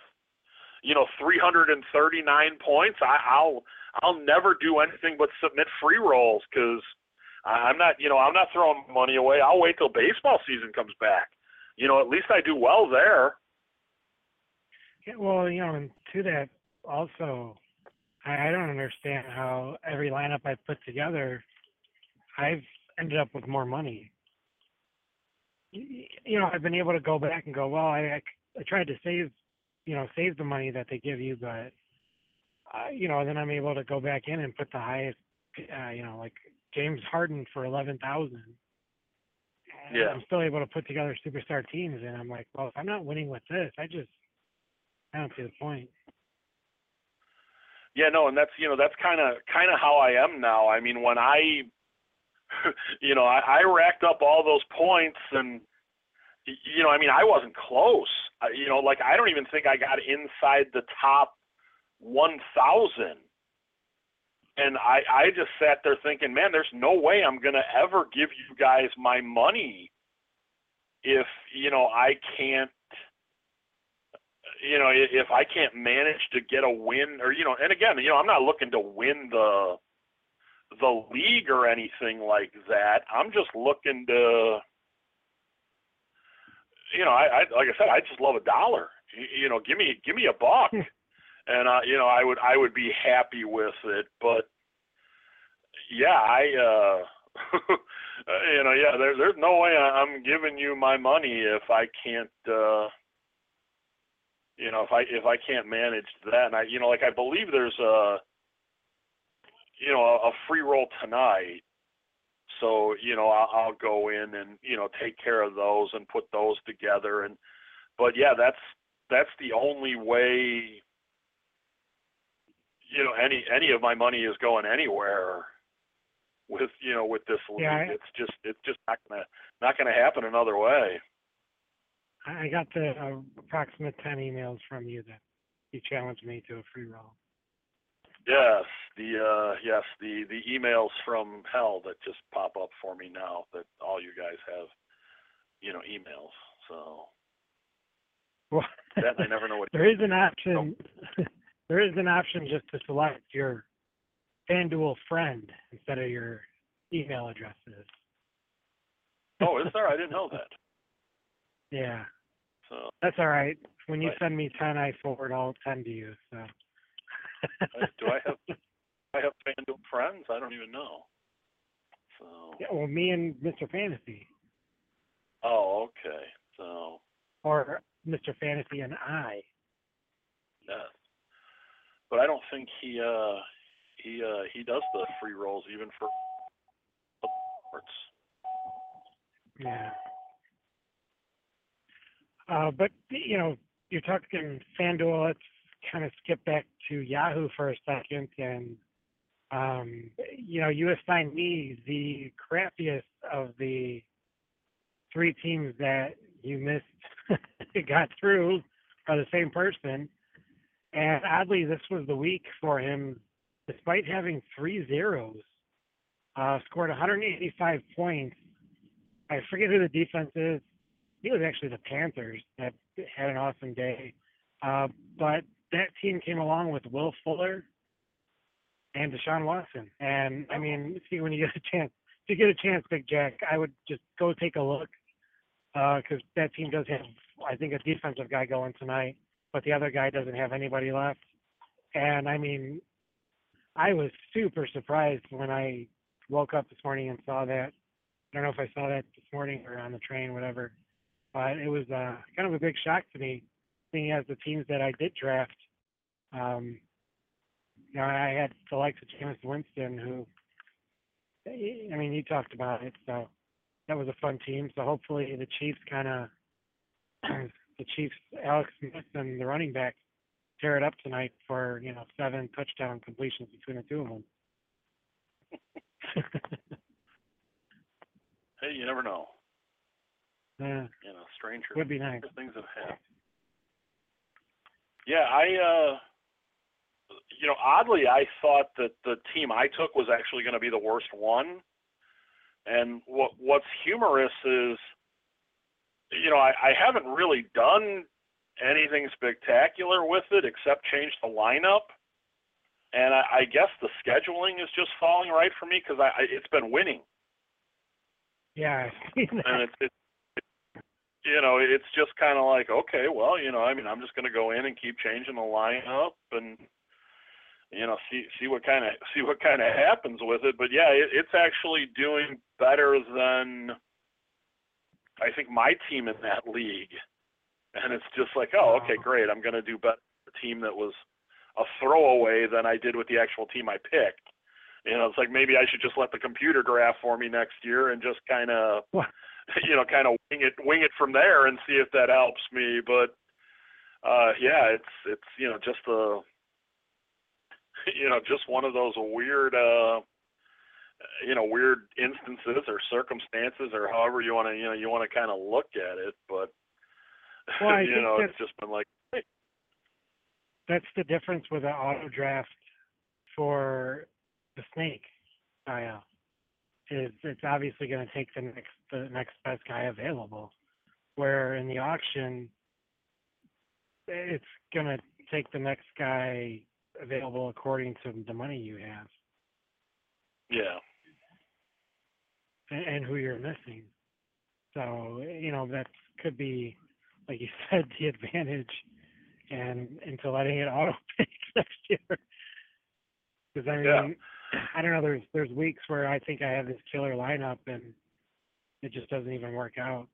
Speaker 2: 339 points. I'll never do anything but submit free rolls because I'm not throwing money away. I'll wait till baseball season comes back. At least I do well there.
Speaker 3: Yeah, well, and to that also, I don't understand how every lineup I put together, I've ended up with more money. I've been able to go back and go, well, I tried to save the money that they give you, but then I'm able to go back in and put the highest, like James Harden for 11,000.
Speaker 2: Yeah.
Speaker 3: I'm still able to put together superstar teams, and I'm like, well, if I'm not winning with this, I don't see the point.
Speaker 2: Yeah, no, and that's kind of how I am now. I mean, when I racked up all those points, and I wasn't close. I don't even think I got inside the top 1,000. And I just sat there thinking, man, there's no way I'm going to ever give you guys my money if, I can't, if I can't manage to get a win or, and again, I'm not looking to win the league or anything like that. I'm just looking to, I like I said, I just love $1. Give me a buck. And I would be happy with it, but yeah, there's no way I'm giving you my money if I can't, if I can't manage that. And I believe there's a free roll tonight, so I'll go in and take care of those and put those together. But yeah, that's the only way. Any of my money is going anywhere with this league.
Speaker 3: Yeah,
Speaker 2: it's just not gonna happen another way.
Speaker 3: I got the approximate 10 emails from you that you challenged me to a free roll.
Speaker 2: Yes, the emails from hell that just pop up for me now that all you guys have, emails. So
Speaker 3: well,
Speaker 2: that I never know what.
Speaker 3: There is an option. There is an option just to select your FanDuel friend instead of your email addresses.
Speaker 2: Oh, is there? I didn't know that.
Speaker 3: Yeah.
Speaker 2: So
Speaker 3: That's all right. When you
Speaker 2: Right.
Speaker 3: send me 10, I forward all 10 to you. So.
Speaker 2: do I have FanDuel friends? I don't even know. So.
Speaker 3: Yeah, well, me and Mr. Fantasy,
Speaker 2: Oh, okay. So.
Speaker 3: or Mr. Fantasy and I.
Speaker 2: Yeah. But I don't think he does the free rolls even for sports.
Speaker 3: Yeah. But you're talking FanDuel. Let's kind of skip back to Yahoo for a second, and you assigned me the crappiest of the three teams that you missed got through by the same person. And oddly, this was the week for him, despite having 3 zeros. Scored 185 points. I forget who the defense is. I think it was actually the Panthers that had an awesome day. But that team came along with Will Fuller and Deshaun Watson. And I mean, see, when you get a chance, if you get a chance, Big Jack, I would just go take a look because that team does have, I think, a defensive guy going tonight, but the other guy doesn't have anybody left. And I mean, I was super surprised when I woke up this morning and saw that. I don't know if I saw that this morning or on the train, whatever. But it was kind of a big shock to me, seeing as the teams that I did draft. I had the likes of Jameis Winston, who, I mean, you talked about it, so that was a fun team. So hopefully the Chiefs the Chiefs, Alex Smith and the running back tear it up tonight for 7 touchdown completions between the two of them.
Speaker 2: Hey, you never know.
Speaker 3: Yeah,
Speaker 2: Stranger
Speaker 3: would be nice.
Speaker 2: things have happened. Yeah, oddly, I thought that the team I took was actually going to be the worst one. And what's humorous is, I haven't really done anything spectacular with it except change the lineup. And I guess the scheduling is just falling right for me because it's been winning.
Speaker 3: Yeah,
Speaker 2: and it's just kind of like, okay, well, I'm just going to go in and keep changing the lineup and see what kind of happens with it. But yeah, it's actually doing better than I think my team in that league. And it's just like, oh, okay, great. I'm going to do better with a team that was a throwaway than I did with the actual team I picked. It's like maybe I should just let the computer draft for me next year and just kind of, kind of wing it from there and see if that helps me. But yeah, it's just just one of those weird, weird instances or circumstances or however you want to kind of look at it. But
Speaker 3: well,
Speaker 2: it's just been like, hey.
Speaker 3: That's the difference with an auto draft for the snake style. Is it's obviously going to take the next best guy available. Where in the auction, it's going to take the next guy available according to the money you have.
Speaker 2: Yeah.
Speaker 3: And who you're missing. So, that could be, like you said, the advantage and into letting it auto pick next year. Because I mean, I don't know. There's weeks where I think I have this killer lineup and it just doesn't even work out.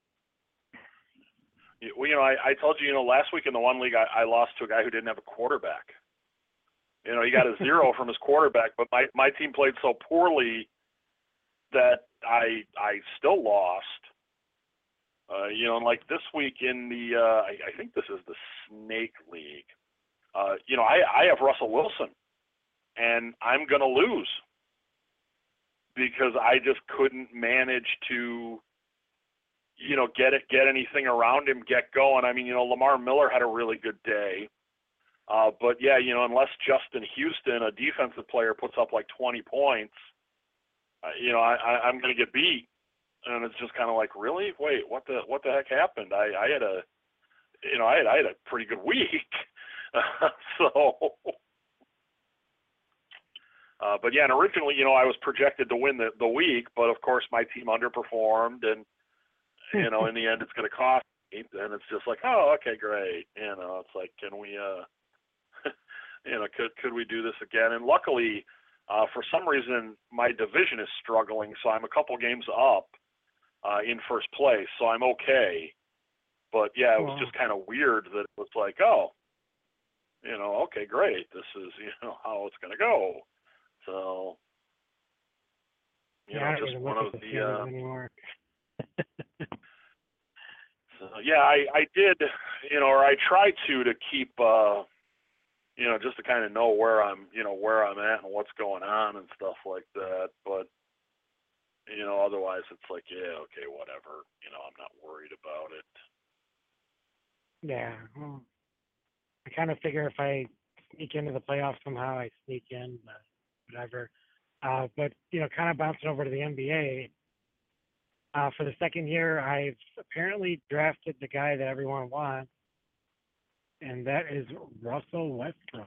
Speaker 2: Well, I told you, last week in the one league I lost to a guy who didn't have a quarterback. He got a 0 from his quarterback, but my team played so poorly that I still lost. And like this week in the I think this is the Snake League. I have Russell Wilson. And I'm going to lose because I just couldn't manage to, get anything around him, get going. I mean, Lamar Miller had a really good day. But yeah, unless Justin Houston, a defensive player, puts up like 20 points, I'm going to get beat. And it's just kind of like, really? Wait, what the heck happened? I had a pretty good week. So But yeah, and originally, I was projected to win the week, but of course my team underperformed, and in the end, it's going to cost me. And it's just like, oh, okay, great. It's like, can we, could we do this again? And luckily, for some reason, my division is struggling, so I'm a couple games up in first place, so I'm okay. But yeah, it was just kind of weird that it was like, oh, okay, great. This is, how it's going to go. So, just one of the
Speaker 3: anymore.
Speaker 2: So yeah, I did, or I tried to keep, just to kind of know where I'm at and what's going on and stuff like that. But, otherwise it's like, yeah, okay, whatever. I'm not worried about it.
Speaker 3: Yeah. Well, I kind of figure if I sneak into the playoffs somehow, I sneak in, but whatever. But, kind of bouncing over to the NBA, for the second year, I've apparently drafted the guy that everyone wants, and that is Russell Westbrook.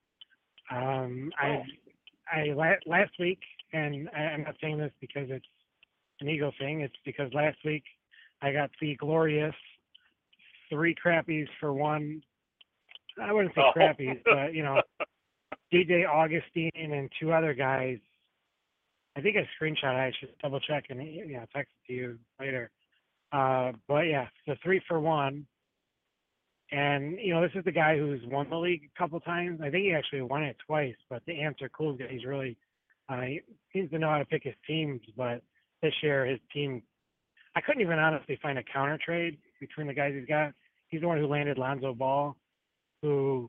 Speaker 3: Last week, and I'm not saying this because it's an ego thing, it's because last week I got the glorious 3 crappies for 1. I wouldn't say crappies, but, DJ Augustine and 2 other guys. I think I screenshot. I should double check and text it to you later. But yeah, the 3 for 1. And this is the guy who's won the league a couple times. I think he actually won it twice. But the answer cool is he's really he seems to know how to pick his teams. But this year his team, I couldn't even honestly find a counter trade between the guys he's got. He's the one who landed Lonzo Ball, who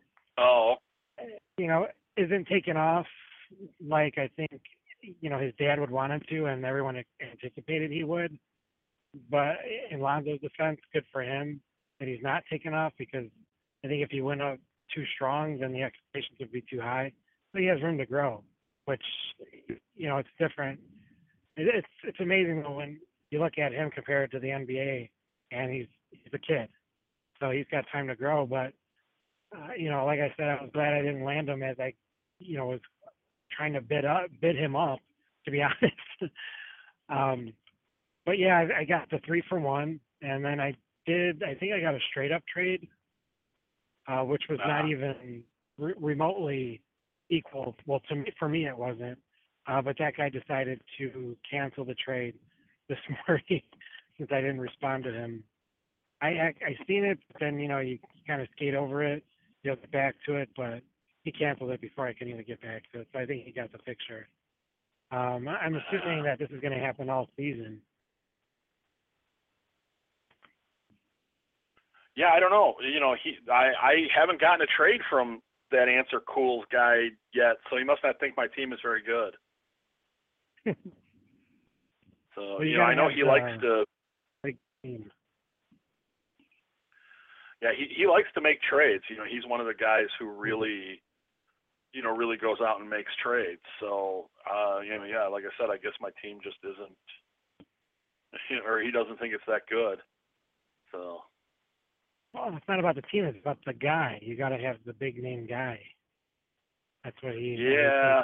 Speaker 3: isn't taken off like I think his dad would want him to, and everyone anticipated he would. But in Lonzo's defense, good for him that he's not taken off, because I think if he went up too strong, then the expectations would be too high. But he has room to grow, which it's different. It's amazing when you look at him compared to the NBA, and he's a kid, so he's got time to grow. But like I said, I was glad I didn't land him as I was trying to bid him up, to be honest. But yeah, I got the 3 for 1, and then I think I got a straight up trade, which was not even remotely equal. Well, for me it wasn't. But that guy decided to cancel the trade this morning since I didn't respond to him. I seen it, but then you kind of skate over it, you'll get back to it, but he canceled it before I could even get back to it. So I think he got the picture. I'm assuming that this is going to happen all season.
Speaker 2: Yeah, I don't know. I haven't gotten a trade from that Answer Cools guy yet, so he must not think my team is very good. So, I know he likes to.
Speaker 3: Big team.
Speaker 2: Yeah, he likes to make trades. He's one of the guys who really, really goes out and makes trades. So, yeah, like I said, I guess my team just isn't, or he doesn't think it's that good. So.
Speaker 3: Well, it's not about the team; it's about the guy. You got to have the big name guy. That's what he.
Speaker 2: Yeah.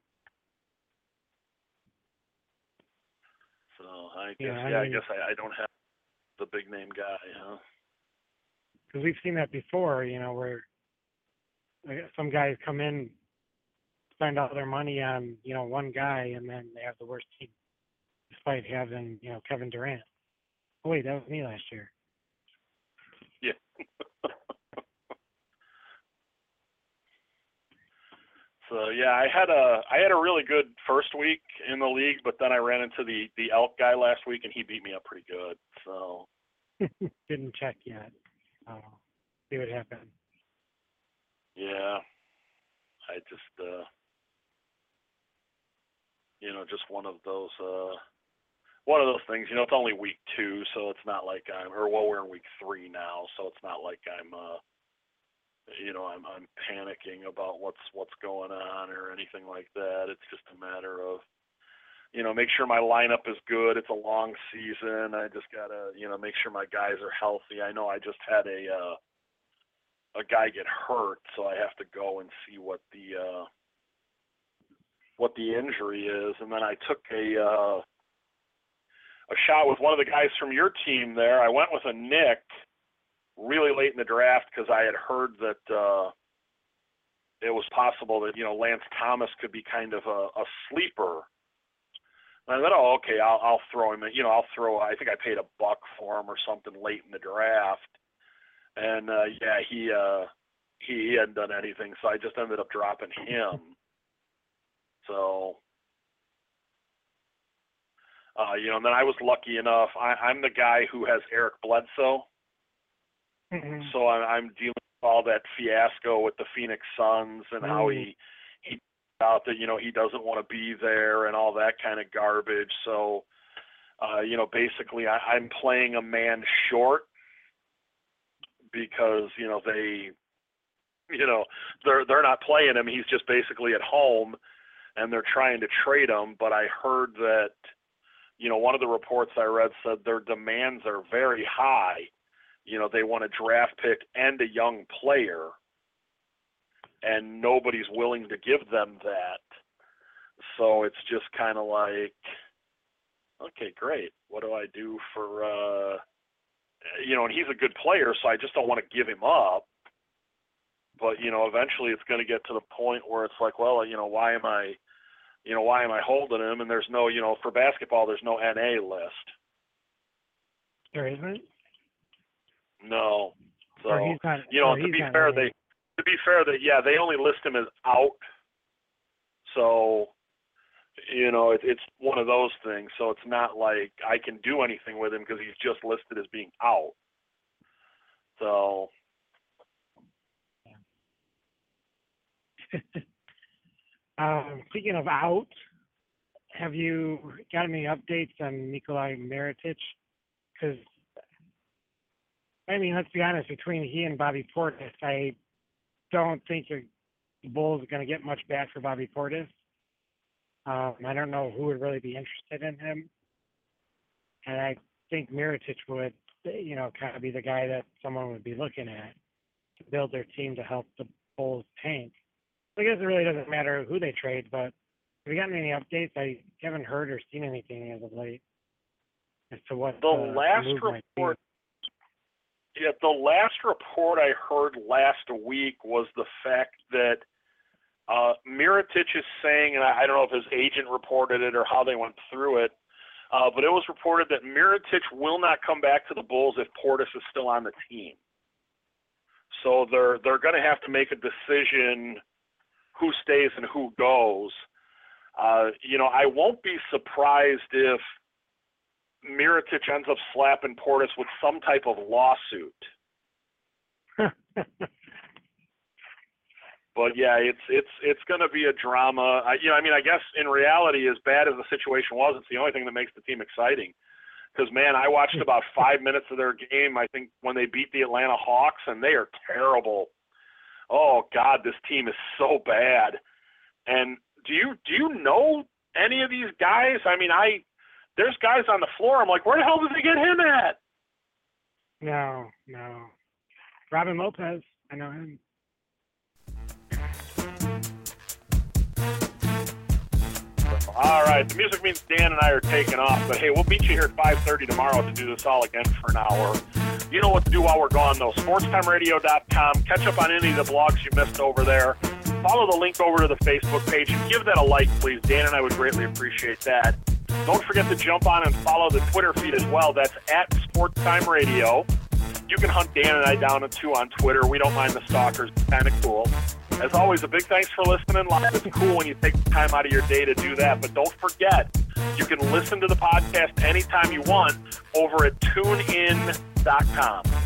Speaker 2: So I guess, I don't have the big name guy.
Speaker 3: Because we've seen that before, where some guys come in, spend all their money on, one guy, and then they have the worst team, despite having, Kevin Durant. Oh, wait, that was me last year.
Speaker 2: Yeah. So yeah, I had a really good first week in the league, but then I ran into the Elk guy last week, and he beat me up pretty good. So
Speaker 3: didn't check yet. See what happened.
Speaker 2: Yeah, I just just one of those things. It's only week 2, so it's not like we're in week 3 now, so it's not like I'm panicking about what's going on or anything like that. It's just a matter of, make sure my lineup is good. It's a long season. I just gotta, make sure my guys are healthy. I know I just had a guy get hurt, so I have to go and see what the what the injury is, and then I took a shot with one of the guys from your team there. I went with a Nick really late in the draft because I had heard that it was possible that, Lance Thomas could be kind of a sleeper. And I thought, oh, okay, I'll throw him in. I think I paid $1 for him or something late in the draft. And, he hadn't done anything, so I just ended up dropping him. So, and then I was lucky enough. I'm the guy who has Eric Bledsoe.
Speaker 3: Mm-hmm.
Speaker 2: So I'm dealing with all that fiasco with the Phoenix Suns and how he out that, he doesn't want to be there and all that kind of garbage. So, basically I'm playing a man short because, they're not playing him. He's just basically at home and they're trying to trade him. But I heard that, one of the reports I read said their demands are very high. They want a draft pick and a young player, and nobody's willing to give them that. So it's just kind of like, okay, great. What do I do for, and he's a good player, so I just don't want to give him up. But, eventually it's going to get to the point where it's like, well, why am I holding him? And there's no, for basketball, there's no NA list.
Speaker 3: There isn't?
Speaker 2: No. So,
Speaker 3: to
Speaker 2: be fair, they only list him as out. So, it's one of those things. So it's not like I can do anything with him because he's just listed as being out. So.
Speaker 3: Speaking of out, have you got any updates on Nikolai Mirotic? Because, let's be honest, between he and Bobby Portis, I don't think the Bulls are going to get much back for Bobby Portis. I don't know who would really be interested in him. And I think Mirotic would, kind of be the guy that someone would be looking at to build their team to help the Bulls tank. I guess it really doesn't matter who they trade, but have you gotten any updates? I haven't heard or seen anything as of late as to what
Speaker 2: the last report. Yeah, the last report I heard last week was the fact that Mirotic is saying, and I don't know if his agent reported it or how they went through it, but it was reported that Mirotic will not come back to the Bulls if Portis is still on the team. So they're going to have to make a decision who stays and who goes. I won't be surprised if Mirotic ends up slapping Portis with some type of lawsuit. But yeah, it's going to be a drama. I guess in reality, as bad as the situation was, it's the only thing that makes the team exciting. Because man, I watched about 5 minutes of their game. I think when they beat the Atlanta Hawks, and they are terrible. Oh God, this team is so bad. And do you know any of these guys? There's guys on the floor. I'm like, where the hell did they get him at?
Speaker 3: No. Robin Lopez, I know him.
Speaker 2: All right, the music means Dan and I are taking off, but hey, we'll meet you here at 5:30 tomorrow to do this all again for an hour. You know what to do while we're gone, though. SportsTimeRadio.com. Catch up on any of the blogs you missed over there. Follow the link over to the Facebook page and give that a like, please. Dan and I would greatly appreciate that. Don't forget to jump on and follow the Twitter feed as well. That's at SportsTimeRadio. You can hunt Dan and I down too on Twitter. We don't mind the stalkers. It's kind of cool. As always, a big thanks for listening live. It's cool when you take the time out of your day to do that. But don't forget, you can listen to the podcast anytime you want over at TuneIn.com.